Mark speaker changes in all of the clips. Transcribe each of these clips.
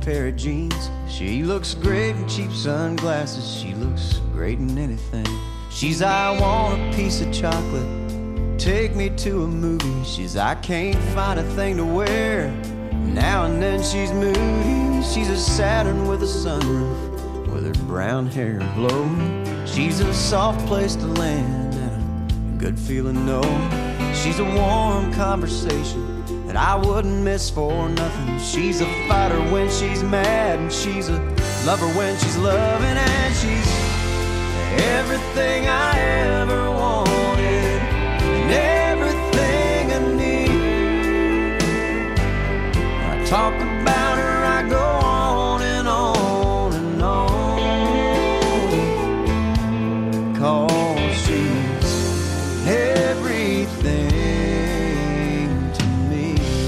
Speaker 1: pair of jeans. She looks great in cheap sunglasses. She looks great in anything. She's, I want a piece of chocolate, take me to a movie. She's, I can't find a thing to wear. Now and then she's moody. She's a Saturn with a sunroof, with her brown hair blowing. She's a soft place to land and a good feeling, no. She's a warm conversation that I wouldn't miss for nothing. She's a fighter when she's mad, and she's a lover when she's loving, and she's everything I ever wanted and everything I need. When I talk about her, I go on and on and on, 'cause she's everything to me.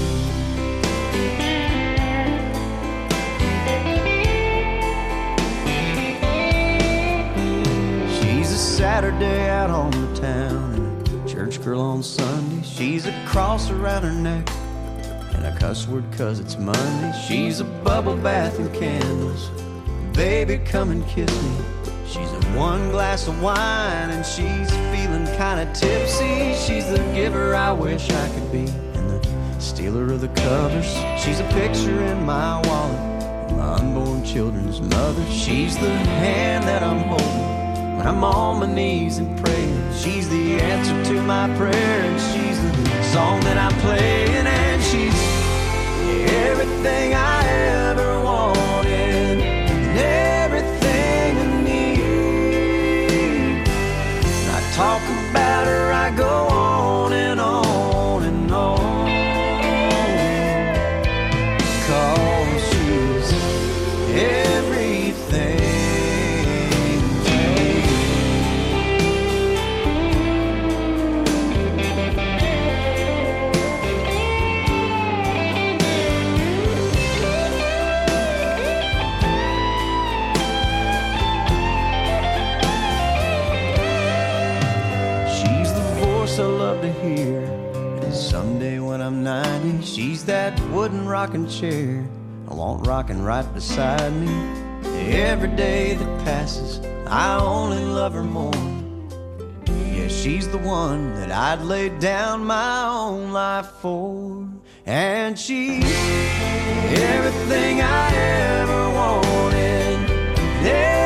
Speaker 1: She's a Saturday out on the town and a church girl on Sunday. She's a cross around her neck and a cuss word 'cause it's Monday. She's a bubble bath and candles, baby come and kiss me. She's a one glass of wine and she's feeling kinda tipsy. She's the giver I wish I could be and the stealer of the covers. She's a picture in my wallet, my unborn children's mother. She's the hand that I'm holding when I'm on my knees and praying. She's the answer to my prayer, and she's the song that I'm playing, and she's everything I ever wanted and everything I need. When I talk about her, I go on and on and on, 'cause she's everything. I love to hear, and someday when I'm 90, she's that wooden rocking chair I want rocking right beside me. Every day that passes, I only love her more. Yeah, she's the one that I'd lay down my own life for, and she's everything I ever wanted.